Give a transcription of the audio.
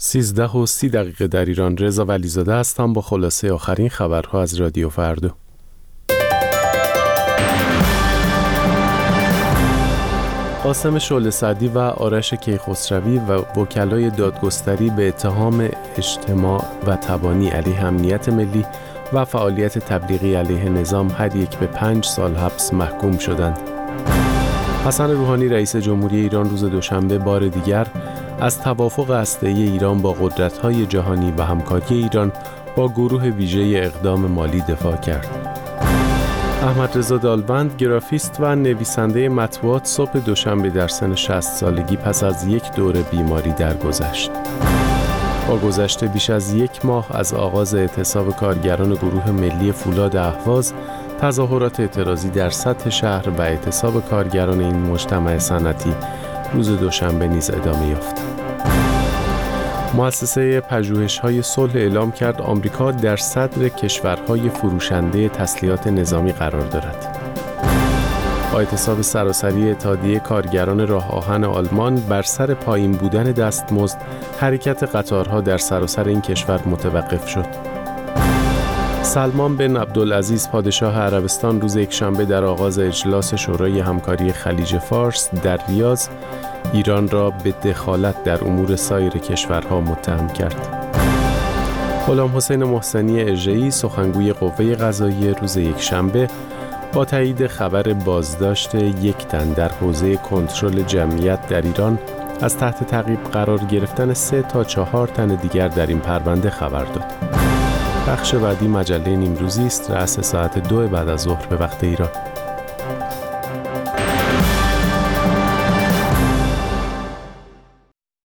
13:30 در ایران. رضا ولیزاده هستم با خلاصه آخرین خبرها از رادیو فردا. قاسم شعله سعدی و آرش کیخسروی و وکلای دادگستری به اتهام اجتماع و تبانی علیه امنیت ملی و فعالیت تبلیغی علیه نظام هر یک به 5 سال حبس محکوم شدند. حسن روحانی رئیس جمهوری ایران روز دوشنبه بار دیگر از توافق هسته‌ای ایران با قدرت‌های جهانی و همکاری ایران با گروه ویژه اقدام مالی دفاع کرد. احمد رضا دالبند گرافیست و نویسنده مطبوعات صبح دوشنبه در سن 60 سالگی پس از یک دوره بیماری درگذشت. با گذشت بیش از یک ماه از آغاز اعتصاب کارگران گروه ملی فولاد اهواز، تظاهرات اعتراضی در سطح شهر و اعتصاب کارگران این مجتمع صنعتی روز دوشنبه نیز ادامه یافت. مؤسسه پژوهش‌های صلح اعلام کرد آمریکا در صدر کشورهای فروشنده تسلیحات نظامی قرار دارد. با اعتصاب سراسری اتحادیه کارگران راه آهن آلمان بر سر پایین بودن دستمزد، حرکت قطارها در سراسر این کشور متوقف شد. سلمان بن عبدالعزیز پادشاه عربستان روز یکشنبه در آغاز اجلاس شورای همکاری خلیج فارس در ریاض ایران را به دخالت در امور سایر کشورها متهم کرد. غلام حسین محسنی اژه‌ای سخنگوی قوه قضاییه روز یکشنبه با تایید خبر بازداشت یک تن در حوزه کنترل جمعیت در ایران از تحت تعقیب قرار گرفتن 3 تا 4 تن دیگر در این پرونده خبر داد. بخش بعدی مجله نیمروزی است، رأس ساعت 2 بعد از ظهر به وقت ایران.